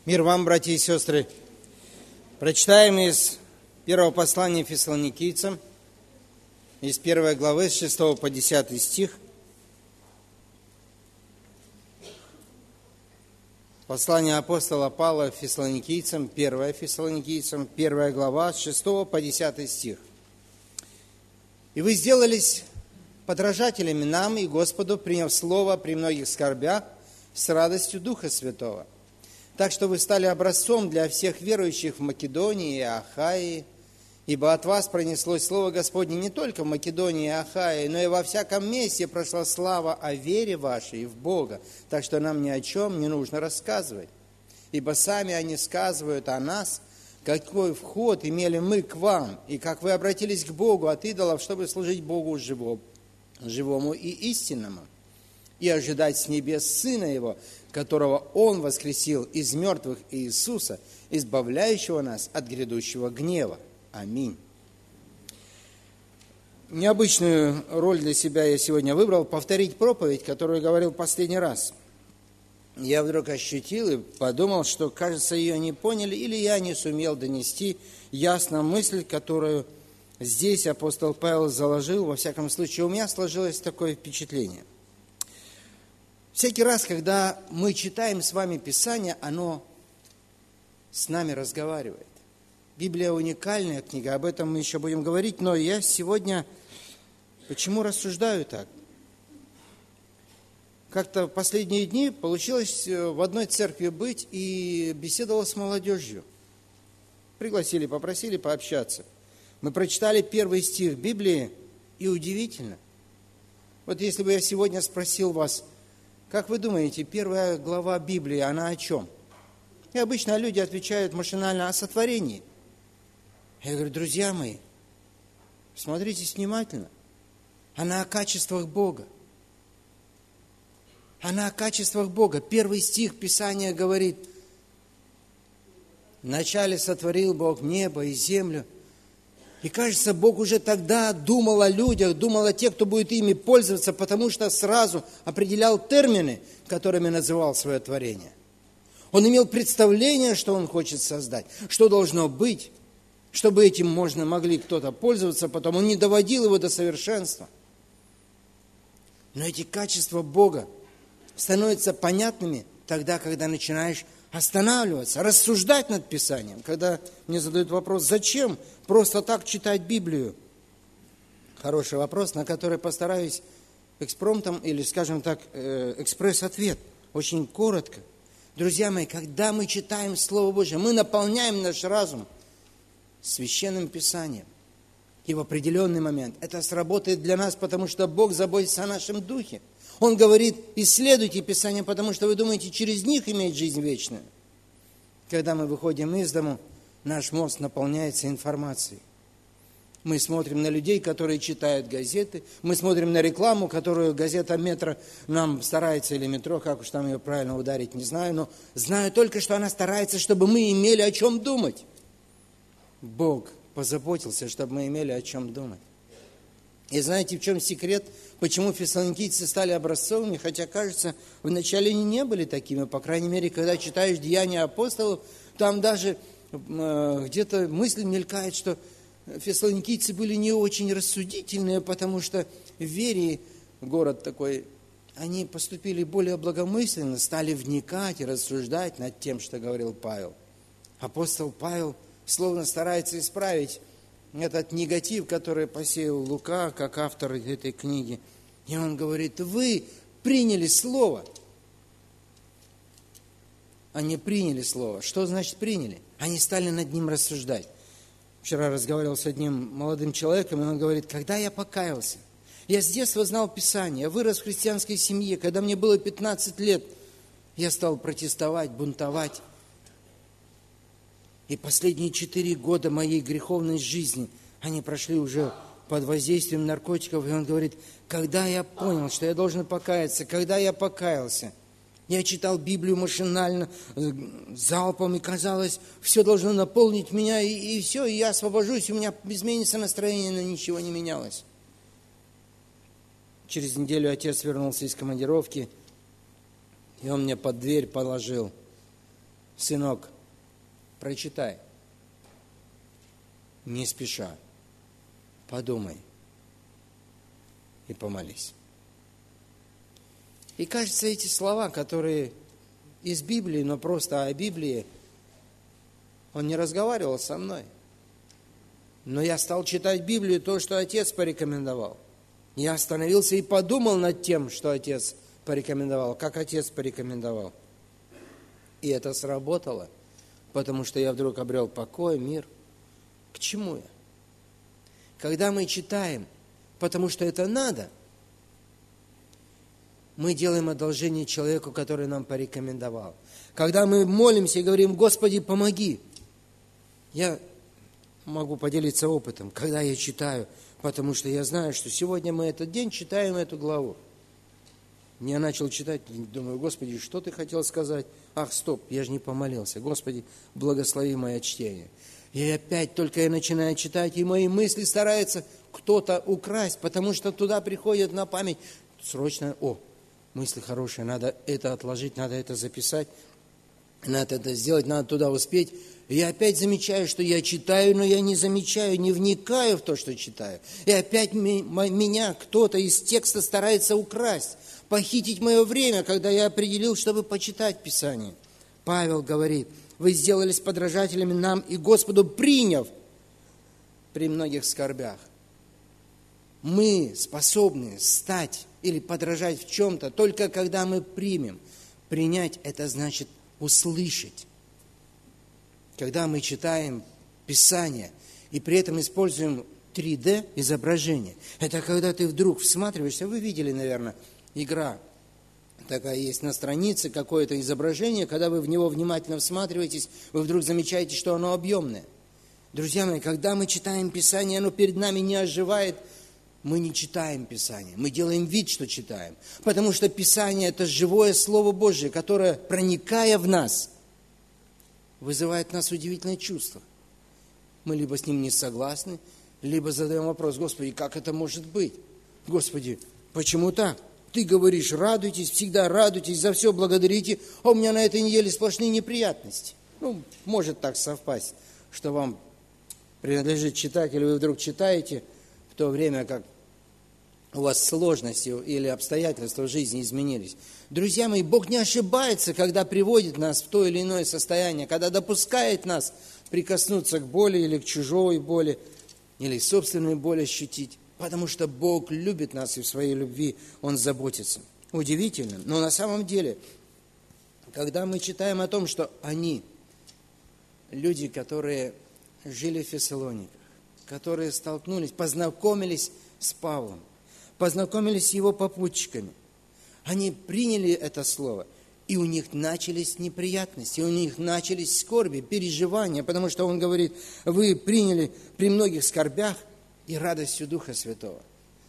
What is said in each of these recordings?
Мир вам, братья и сестры. Прочитаем из первого послания Фессалоникийцам, из 1 главы, с 6 по 10 стих. Послание апостола Павла Фессалоникийцам, 1 Фессалоникийцам, 1 глава, с 6 по 10 стих. «И вы сделались подражателями нам и Господу, приняв слово при многих скорбях с радостью Духа Святого. Так что вы стали образцом для всех верующих в Македонии и Ахаии, ибо от вас пронеслось слово Господне не только в Македонии и Ахаии, но и во всяком месте прошла слава о вере вашей в Бога, так что нам ни о чем не нужно рассказывать. Ибо сами они сказывают о нас, какой вход имели мы к вам, и как вы обратились к Богу от идолов, чтобы служить Богу живому и истинному, и ожидать с небес Сына Его, которого Он воскресил из мертвых, Иисуса, избавляющего нас от грядущего гнева. Аминь». Необычную роль для себя я сегодня выбрал – повторить проповедь, которую говорил в последний раз. Я вдруг ощутил и подумал, что, кажется, ее не поняли, или я не сумел донести ясно мысль, которую здесь апостол Павел заложил. Во всяком случае, у меня сложилось такое впечатление. Всякий раз, когда мы читаем с вами Писание, оно с нами разговаривает. Библия уникальная книга, об этом мы еще будем говорить, но я сегодня почему рассуждаю так? Как-то в последние дни получилось в одной церкви быть и беседовал с молодежью. Пригласили, попросили пообщаться. Мы прочитали первый стих Библии, и удивительно. Вот если бы я сегодня спросил вас, как вы думаете, первая глава Библии, она о чем? И обычно люди отвечают машинально о сотворении. Я говорю, друзья мои, смотрите внимательно. Она о качествах Бога. Она о качествах Бога. Первый стих Писания говорит, вначале сотворил Бог небо и землю. И кажется, Бог уже тогда думал о людях, думал о тех, кто будет ими пользоваться, потому что сразу определял термины, которыми называл свое творение. Он имел представление, что он хочет создать, что должно быть, чтобы этим могли кто-то пользоваться, потом он не доводил его до совершенства. Но эти качества Бога становятся понятными тогда, когда начинаешь останавливаться, рассуждать над Писанием. Когда мне задают вопрос, зачем просто так читать Библию? Хороший вопрос, на который постараюсь экспромтом или, скажем так, экспресс-ответ. Очень коротко. Друзья мои, когда мы читаем Слово Божье, мы наполняем наш разум Священным Писанием. И в определенный момент это сработает для нас, потому что Бог заботится о нашем духе. Он говорит, исследуйте Писание, потому что вы думаете, через них иметь жизнь вечную. Когда мы выходим из дому, наш мозг наполняется информацией. Мы смотрим на людей, которые читают газеты, мы смотрим на рекламу, которую газета «Метро» нам старается, или «Метро», как уж там ее правильно ударить, не знаю, но знаю только, что она старается, чтобы мы имели о чем думать. Бог позаботился, чтобы мы имели о чем думать. И знаете, в чем секрет, почему фессалоникийцы стали образцовыми, хотя, кажется, вначале они не были такими, по крайней мере, когда читаешь «Деяния апостолов», там даже где-то мысль мелькает, что фессалоникийцы были не очень рассудительные, потому что в Верии, город такой, они поступили более благомысленно, стали вникать и рассуждать над тем, что говорил Павел. Апостол Павел словно старается исправить этот негатив, который посеял Лука, как автор этой книги. И он говорит, вы приняли Слово. Они приняли Слово. Что значит приняли? Они стали над ним рассуждать. Вчера разговаривал с одним молодым человеком, и он говорит, когда я покаялся, я с детства знал Писание, я вырос в христианской семье, когда мне было 15 лет, я стал протестовать, бунтовать. И последние 4 года моей греховной жизни, они прошли уже под воздействием наркотиков. И он говорит, когда я понял, что я должен покаяться, когда я покаялся, я читал Библию машинально, залпом, и казалось, все должно наполнить меня, и все, и я освобожусь, у меня изменится настроение, но ничего не менялось. Через неделю отец вернулся из командировки, и он мне под дверь положил сынок, прочитай, не спеша, подумай и помолись. И кажется, эти слова, которые из Библии, но просто о Библии, он не разговаривал со мной. Но я стал читать Библию, то, что Отец порекомендовал. Я остановился и подумал над тем, что Отец порекомендовал, как Отец порекомендовал. И это сработало, потому что я вдруг обрел покой, мир. К чему я? Когда мы читаем, потому что это надо, мы делаем одолжение человеку, который нам порекомендовал. Когда мы молимся и говорим: Господи, помоги. Я могу поделиться опытом, когда я читаю, потому что я знаю, что сегодня мы этот день читаем эту главу. Я начал читать, думаю: Господи, что ты хотел сказать? Ах, стоп, я же не помолился. Господи, благослови мое чтение. И опять только я начинаю читать, и мои мысли стараются кто-то украсть, потому что туда приходит на память срочно: мысли хорошие, надо это отложить, надо это записать, надо это сделать, надо туда успеть. И я опять замечаю, что я читаю, но я не замечаю, не вникаю в то, что читаю. И опять меня кто-то из текста старается украсть, похитить мое время, когда я определил, чтобы почитать Писание. Павел говорит: вы сделались подражателями нам и Господу, приняв при многих скорбях. Мы способны стать или подражать в чем-то только когда мы примем. Принять – это значит услышать. Когда мы читаем Писание и при этом используем 3D изображение, это когда ты вдруг всматриваешься. Вы видели, наверное, игра такая есть на странице, какое-то изображение, когда вы в него внимательно всматриваетесь, вы вдруг замечаете, что оно объемное. Друзья мои, когда мы читаем Писание, оно перед нами не оживает, мы не читаем Писание, мы делаем вид, что читаем. Потому что Писание – это живое Слово Божье, которое, проникая в нас, вызывает в нас удивительное чувство. Мы либо с ним не согласны, либо задаем вопрос: Господи, как это может быть? Господи, почему так? Ты говоришь: радуйтесь, всегда радуйтесь, за все благодарите, а у меня на этой неделе сплошные неприятности. Может так совпасть, что вам принадлежит читать, или вы вдруг читаете в то время, как у вас сложности или обстоятельства в жизни изменились. Друзья мои, Бог не ошибается, когда приводит нас в то или иное состояние, когда допускает нас прикоснуться к боли или к чужой боли, или собственной боли ощутить. Потому что Бог любит нас, и в своей любви Он заботится. Удивительно, но на самом деле, когда мы читаем о том, что они, люди, которые жили в Фессалониках, которые столкнулись, познакомились с Павлом, познакомились с его попутчиками, они приняли это слово, и у них начались неприятности, у них начались скорби, переживания, потому что он говорит: вы приняли при многих скорбях и радостью Духа Святого.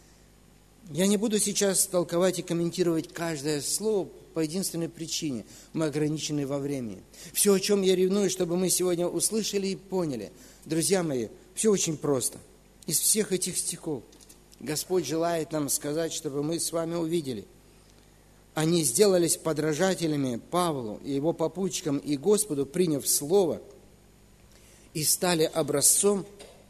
Я не буду сейчас толковать и комментировать каждое слово по единственной причине. Мы ограничены во времени. Все, о чем я ревную, чтобы мы сегодня услышали и поняли. Друзья мои, все очень просто. Из всех этих стихов Господь желает нам сказать, чтобы мы с вами увидели. Они сделались подражателями Павлу и его попутчикам и Господу, приняв слово, и стали образцом,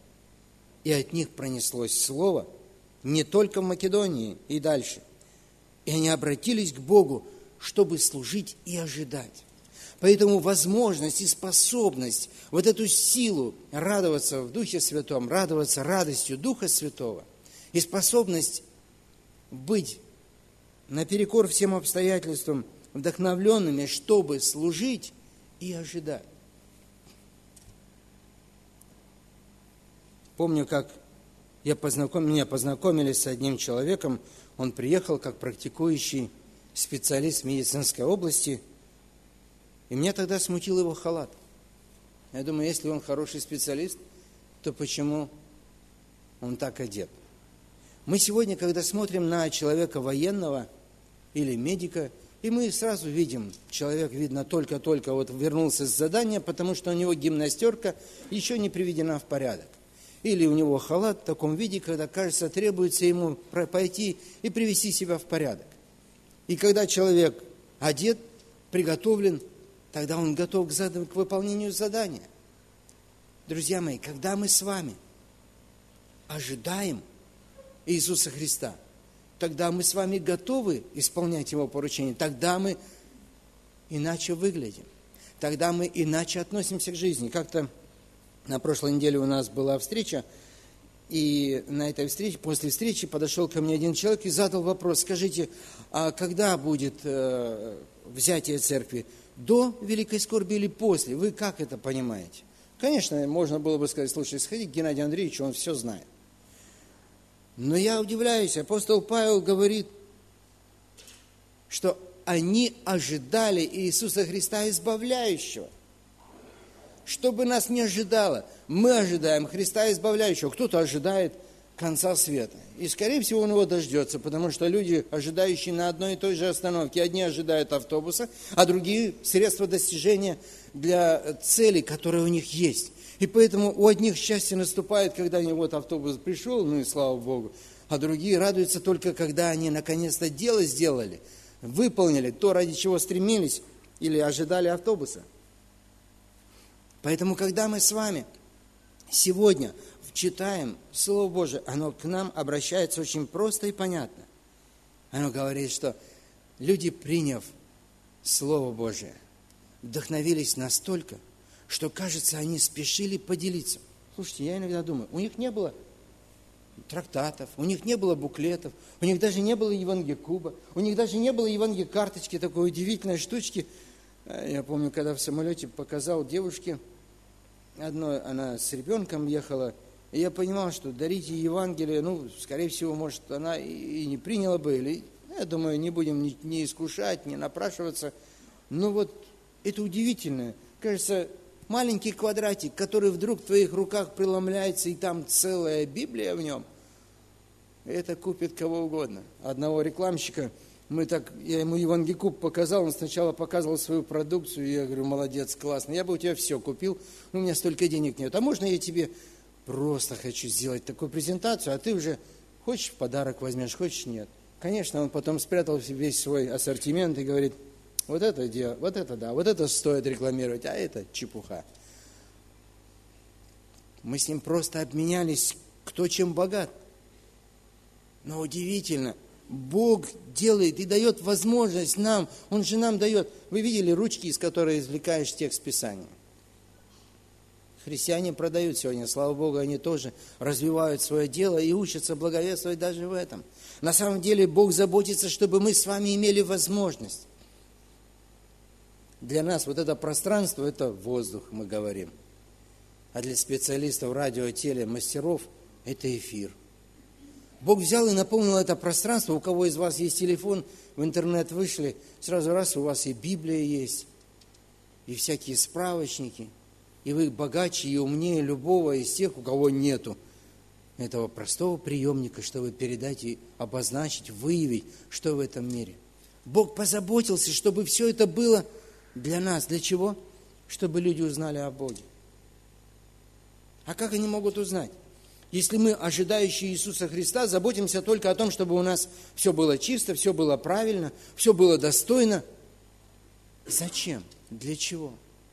и от них пронеслось слово не только в Македонии и дальше. И они обратились к Богу, чтобы служить и ожидать. Поэтому возможность и способность, вот эту силу радоваться в Духе Святом, радоваться радостью Духа Святого, и способность быть наперекор всем обстоятельствам вдохновленными, чтобы служить и ожидать. Помню, как меня познакомили с одним человеком, он приехал как практикующий специалист в медицинской области, и меня тогда смутил его халат. Я думаю, если он хороший специалист, то почему он так одет? Мы сегодня, когда смотрим на человека военного или медика, и мы сразу видим, человек, видно, только-только вернулся с задания, потому что у него гимнастерка еще не приведена в порядок. Или у него халат в таком виде, когда, кажется, требуется ему пойти и привести себя в порядок. И когда человек одет, приготовлен, тогда он готов к выполнению задания. Друзья мои, когда мы с вами ожидаем Иисуса Христа, тогда мы с вами готовы исполнять Его поручения, тогда мы иначе выглядим, тогда мы иначе относимся к жизни. Как-то на прошлой неделе у нас была встреча, и на этой встрече, после встречи подошел ко мне один человек и задал вопрос: скажите, а когда будет взятие церкви? До великой скорби или после? Вы как это понимаете? Конечно, можно было бы сказать: слушай, сходи к Геннадию Андреевичу, он все знает. Но я удивляюсь, апостол Павел говорит, что они ожидали Иисуса Христа избавляющего. Что бы нас ни ожидало, мы ожидаем Христа избавляющего. Кто-то ожидает конца света. И, скорее всего, он его дождется, потому что люди, ожидающие на одной и той же остановке, одни ожидают автобуса, а другие – средства достижения для целей, которые у них есть. И поэтому у одних счастье наступает, когда вот автобус пришел, ну и слава Богу, а другие радуются только, когда они наконец-то дело сделали, выполнили то, ради чего стремились или ожидали автобуса. Поэтому, когда мы с вами сегодня читаем Слово Божие, оно к нам обращается очень просто и понятно. Оно говорит, что люди, приняв Слово Божие, вдохновились настолько, что, кажется, они спешили поделиться. Слушайте, я иногда думаю, у них не было трактатов, у них не было буклетов, у них даже не было Евангелия-куба, у них даже не было Евангелия-карточки, такой удивительной штучки. Я помню, когда в самолете показал девушке одной, она с ребенком ехала, и я понимал, что дарить ей Евангелие, скорее всего, может, она и не приняла бы, или, я думаю, не будем не искушать, не напрашиваться. Но вот это удивительно. Кажется, маленький квадратик, который вдруг в твоих руках преломляется, и там целая Библия в нем, это купит кого угодно. Одного рекламщика, я ему Евангелие-куб показал, он сначала показывал свою продукцию, и я говорю: молодец, классно, я бы у тебя все купил, но у меня столько денег нет. А можно я тебе просто хочу сделать такую презентацию, а ты уже хочешь в подарок возьмешь, хочешь нет. Конечно, он потом спрятал весь свой ассортимент и говорит: вот это стоит рекламировать, а это чепуха. Мы с ним просто обменялись, кто чем богат. Но удивительно, Бог делает и дает возможность нам, Он же нам дает. Вы видели ручки, из которых извлекаешь текст Писания? Христиане продают сегодня, слава Богу, они тоже развивают свое дело и учатся благовествовать даже в этом. На самом деле Бог заботится, чтобы мы с вами имели возможность. Для нас вот это пространство, это воздух, мы говорим. А для специалистов радио, теле, мастеров, это эфир. Бог взял и наполнил это пространство. У кого из вас есть телефон, в интернет вышли, сразу раз у вас и Библия есть, и всякие справочники, и вы богаче и умнее любого из тех, у кого нету этого простого приемника, чтобы передать и обозначить, выявить, что в этом мире. Бог позаботился, чтобы все это было для нас. Для чего? Чтобы люди узнали о Боге. А как они могут узнать? Если мы, ожидающие Иисуса Христа, заботимся только о том, чтобы у нас все было чисто, все было правильно, все было достойно. Зачем? Для чего?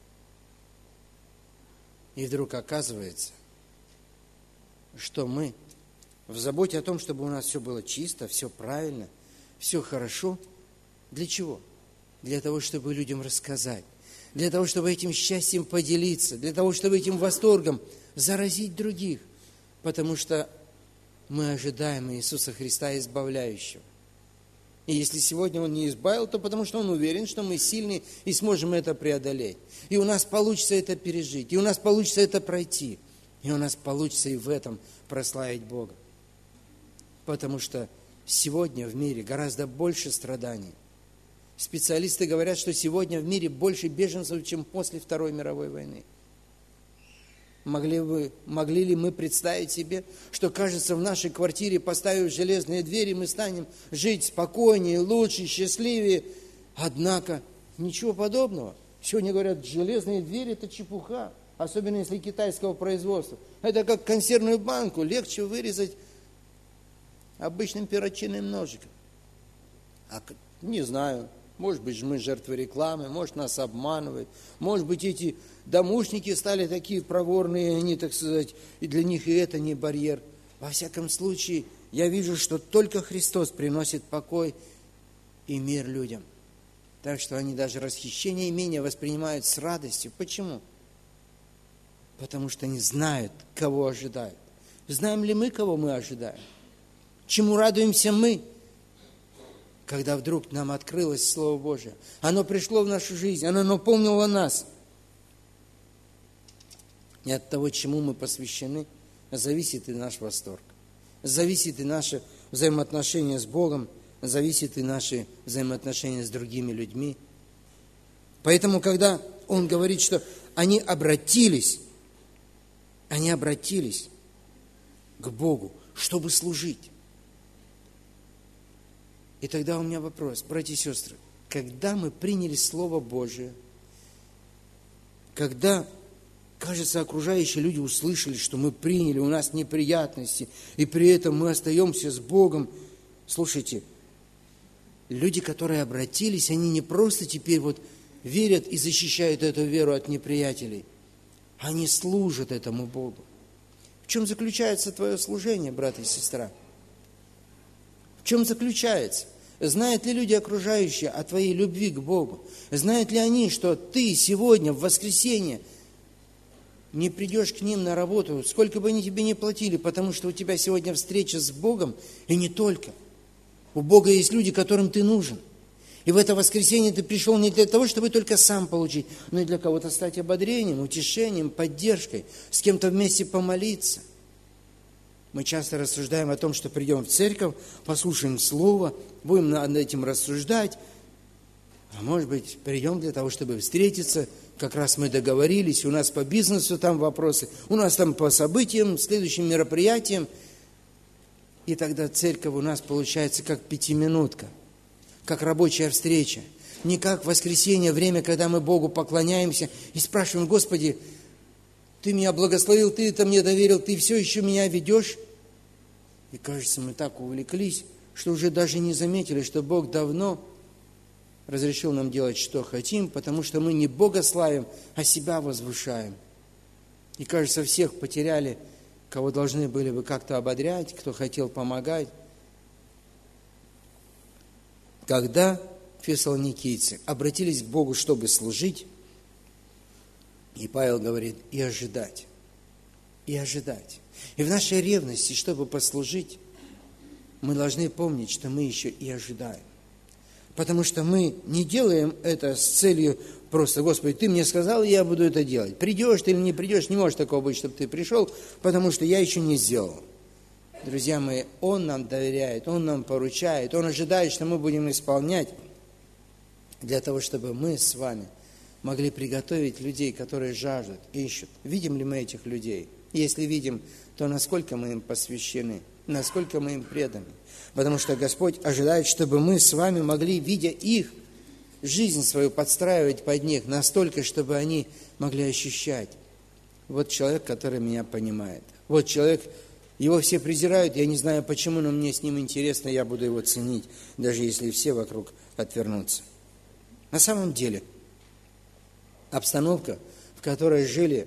И вдруг оказывается, что мы в заботе о том, чтобы у нас все было чисто, все правильно, все хорошо. Для чего? Для того, чтобы людям рассказать, для того, чтобы этим счастьем поделиться, для того, чтобы этим восторгом заразить других, потому что мы ожидаем Иисуса Христа избавляющего. И если сегодня Он не избавил, то потому что Он уверен, что мы сильны и сможем это преодолеть. И у нас получится это пережить, и у нас получится это пройти, и у нас получится и в этом прославить Бога. Потому что сегодня в мире гораздо больше страданий. Специалисты говорят, что сегодня в мире больше беженцев, чем после Второй мировой войны. Могли ли мы представить себе, что, кажется, в нашей квартире, поставив железные двери, мы станем жить спокойнее, лучше, счастливее? Однако ничего подобного. Сегодня говорят, железные двери – это чепуха, особенно если китайского производства. Это как консервную банку, легче вырезать обычным перочинным ножиком. Не знаю, Может быть, мы жертвы рекламы, может, нас обманывают. Может быть, эти домушники стали такие проворные, они, так сказать, и для них и это не барьер. Во всяком случае, я вижу, что только Христос приносит покой и мир людям. Так что они даже расхищение имения воспринимают с радостью. Почему? Потому что они знают, кого ожидают. Знаем ли мы, кого мы ожидаем? Чему радуемся мы, когда вдруг нам открылось Слово Божие? Оно пришло в нашу жизнь, оно наполнило нас. И от того, чему мы посвящены, зависит и наш восторг. Зависит и наше взаимоотношение с Богом, зависит и наши взаимоотношения с другими людьми. Поэтому, когда он говорит, что они обратились к Богу, чтобы служить. И тогда у меня вопрос, братья и сестры, когда мы приняли Слово Божие, когда, кажется, окружающие люди услышали, что мы приняли, у нас неприятности, и при этом мы остаемся с Богом. Слушайте, люди, которые обратились, они не просто теперь вот верят и защищают эту веру от неприятелей, они служат этому Богу. В чем заключается твое служение, брат и сестра? В чем заключается? Знают ли люди окружающие о твоей любви к Богу? Знают ли они, что ты сегодня, в воскресенье, не придешь к ним на работу, сколько бы они тебе ни платили, потому что у тебя сегодня встреча с Богом, и не только. У Бога есть люди, которым ты нужен. И в это воскресенье ты пришел не для того, чтобы только сам получить, но и для кого-то стать ободрением, утешением, поддержкой, с кем-то вместе помолиться. Мы часто рассуждаем о том, что придем в церковь, послушаем Слово, будем над этим рассуждать. А может быть, придем для того, чтобы встретиться, как раз мы договорились, у нас по бизнесу там вопросы, у нас там по событиям, следующим мероприятиям. И тогда церковь у нас получается как пятиминутка, как рабочая встреча. Не как в воскресенье, время, когда мы Богу поклоняемся и спрашиваем: Господи, Ты меня благословил, Ты это мне доверил, Ты все еще меня ведешь. И кажется, мы так увлеклись, что уже даже не заметили, что Бог давно разрешил нам делать, что хотим, потому что мы не Бога славим, а себя возвышаем. И кажется, всех потеряли, кого должны были бы как-то ободрять, кто хотел помогать. Когда фессалоникийцы обратились к Богу, чтобы служить, и Павел говорит: и ожидать, и ожидать. И в нашей ревности, чтобы послужить, мы должны помнить, что мы еще и ожидаем. Потому что мы не делаем это с целью просто: Господи, Ты мне сказал, и я буду это делать. Придешь ты или не придешь, не может такого быть, чтобы Ты пришел, потому что я еще не сделал. Друзья мои, Он нам доверяет, Он нам поручает, Он ожидает, что мы будем исполнять для того, чтобы мы с вами могли приготовить людей, которые жаждут, ищут. Видим ли мы этих людей? Если видим, то насколько мы им посвящены, насколько мы им преданы. Потому что Господь ожидает, чтобы мы с вами могли, видя их, жизнь свою подстраивать под них настолько, чтобы они могли ощущать: вот человек, который меня понимает. Вот человек, его все презирают, я не знаю почему, но мне с ним интересно, я буду его ценить, даже если все вокруг отвернутся. На самом деле, обстановка, в которой жили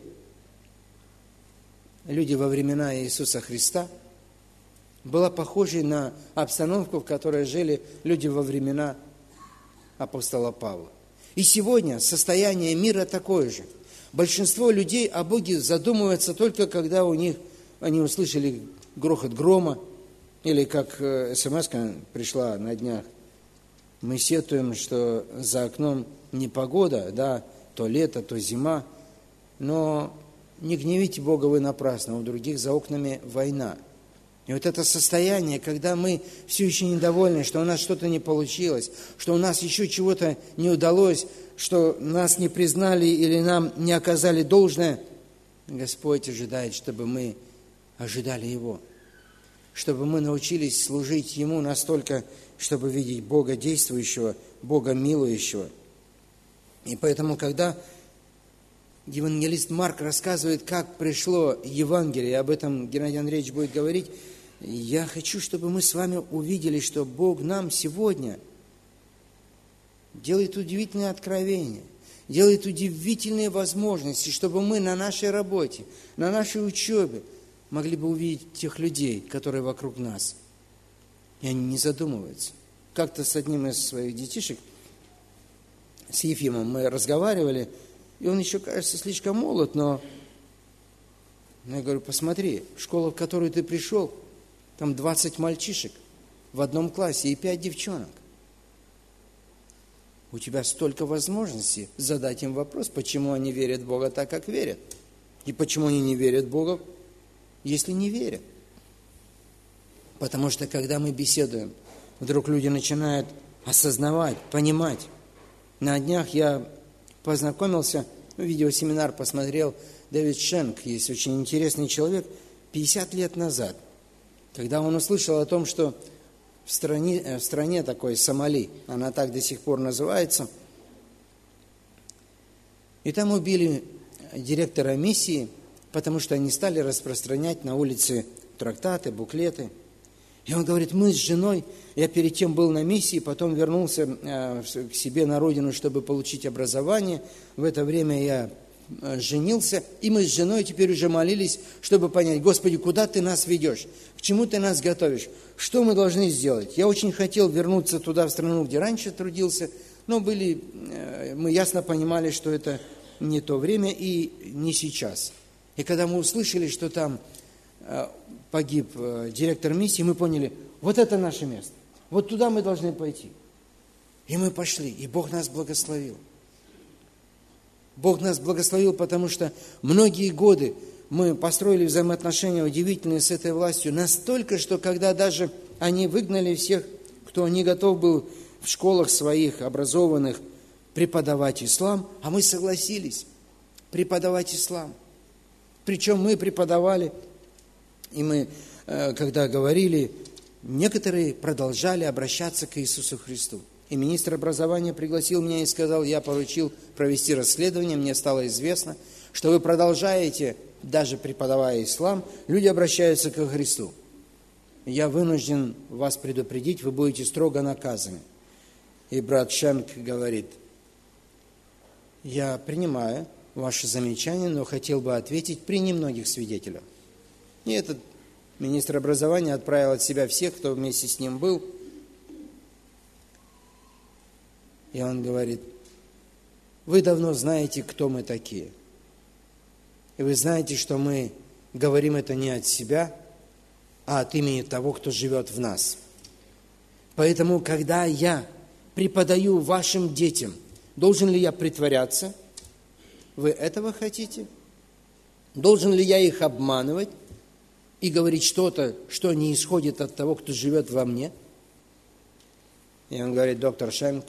люди во времена Иисуса Христа, была похожей на обстановку, в которой жили люди во времена апостола Павла. И сегодня состояние мира такое же. Большинство людей о Боге задумываются только когда они услышали грохот грома, или как смс-ка пришла на днях: мы сетуем, что за окном непогода, да, то лето, то зима, но не гневите Бога вы напрасно, у других за окнами война. И вот это состояние, когда мы все еще недовольны, что у нас что-то не получилось, что у нас еще чего-то не удалось, что нас не признали или нам не оказали должное, Господь ожидает, чтобы мы ожидали Его, чтобы мы научились служить Ему настолько, чтобы видеть Бога действующего, Бога милующего. И поэтому, когда евангелист Марк рассказывает, как пришло Евангелие, об этом Геннадий Андреевич будет говорить, я хочу, чтобы мы с вами увидели, что Бог нам сегодня делает удивительные откровения, делает удивительные возможности, чтобы мы на нашей работе, на нашей учебе могли бы увидеть тех людей, которые вокруг нас. И они не задумываются. Как-то с одним из своих детишек, с Ефимом, мы разговаривали, и он еще, кажется, слишком молод, но я говорю, посмотри, школа, в которую ты пришел, там 20 мальчишек в одном классе и 5 девчонок. У тебя столько возможностей задать им вопрос, почему они верят в Бога так, как верят. И почему они не верят в Бога, если не верят. Потому что, когда мы беседуем, вдруг люди начинают осознавать, понимать. На днях я познакомился, видеосеминар посмотрел, Дэвид Шенк, есть очень интересный человек, 50 лет назад, когда он услышал о том, что в стране такой Сомали, она так до сих пор называется, и там убили директора миссии, потому что они стали распространять на улице трактаты, буклеты. И он говорит, мы с женой, я перед тем был на миссии, потом вернулся к себе на родину, чтобы получить образование. В это время я женился, и мы с женой теперь уже молились, чтобы понять, Господи, куда Ты нас ведешь, к чему Ты нас готовишь, что мы должны сделать. Я очень хотел вернуться туда, в страну, где раньше трудился, но мы ясно понимали, что это не то время и не сейчас. И когда мы услышали, что там погиб директор миссии, мы поняли, вот это наше место, вот туда мы должны пойти. И мы пошли, и Бог нас благословил. Бог нас благословил, потому что многие годы мы построили взаимоотношения удивительные с этой властью, настолько, что когда даже они выгнали всех, кто не готов был в школах своих образованных преподавать ислам, а мы согласились преподавать ислам. Причем мы преподавали, и мы, когда говорили, некоторые продолжали обращаться к Иисусу Христу. И министр образования пригласил меня и сказал, я поручил провести расследование, мне стало известно, что вы продолжаете, даже преподавая ислам, люди обращаются к Христу. Я вынужден вас предупредить, вы будете строго наказаны. И брат Шенк говорит, я принимаю ваше замечание, но хотел бы ответить при немногих свидетелях. И этот министр образования отправил от себя всех, кто вместе с ним был. И он говорит, вы давно знаете, кто мы такие. И вы знаете, что мы говорим это не от себя, а от имени того, кто живет в нас. Поэтому, когда я преподаю вашим детям, должен ли я притворяться? Вы этого хотите? Должен ли я их обманывать и говорить что-то, что не исходит от того, кто живет во мне? И он говорит, доктор Шенк,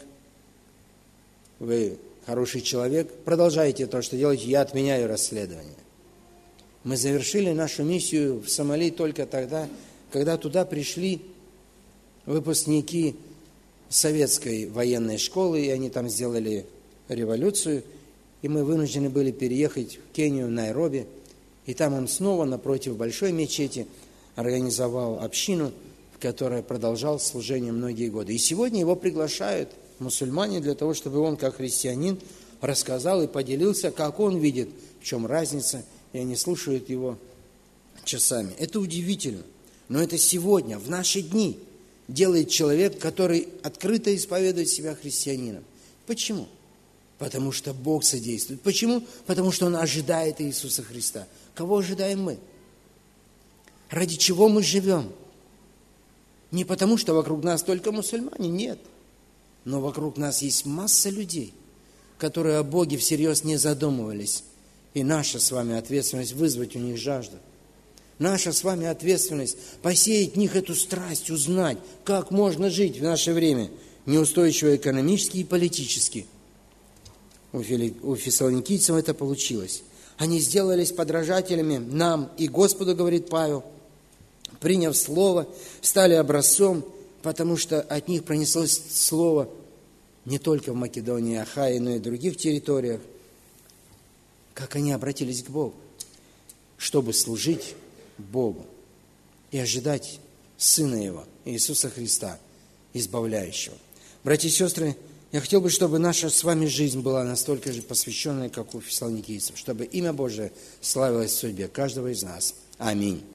вы хороший человек, продолжайте то, что делаете, я отменяю расследование. Мы завершили нашу миссию в Сомали только тогда, когда туда пришли выпускники советской военной школы, и они там сделали революцию, и мы вынуждены были переехать в Кению, Найроби, и там он снова напротив большой мечети организовал общину, в которой продолжал служение многие годы. И сегодня его приглашают мусульмане для того, чтобы он, как христианин, рассказал и поделился, как он видит, в чем разница, и они слушают его часами. Это удивительно, но это сегодня, в наши дни, делает человек, который открыто исповедует себя христианином. Почему? Потому что Бог содействует. Почему? Потому что Он ожидает Иисуса Христа. Кого ожидаем мы? Ради чего мы живем? Не потому, что вокруг нас только мусульмане, нет. Но вокруг нас есть масса людей, которые о Боге всерьез не задумывались. И наша с вами ответственность вызвать у них жажду. Наша с вами ответственность посеять в них эту страсть, узнать, как можно жить в наше время, неустойчиво экономически и политически. У фессалоникийцев это получилось. Они сделались подражателями нам и Господу, говорит Павел, приняв слово, стали образцом, потому что от них пронеслось слово не только в Македонии, Ахае, но и в других территориях, как они обратились к Богу, чтобы служить Богу и ожидать Сына Его, Иисуса Христа, избавляющего. Братья и сестры, Я хотел бы, чтобы наша с вами жизнь была настолько же посвященной, как у фессалоникийцев, чтобы имя Божие славилось в судьбе каждого из нас. Аминь.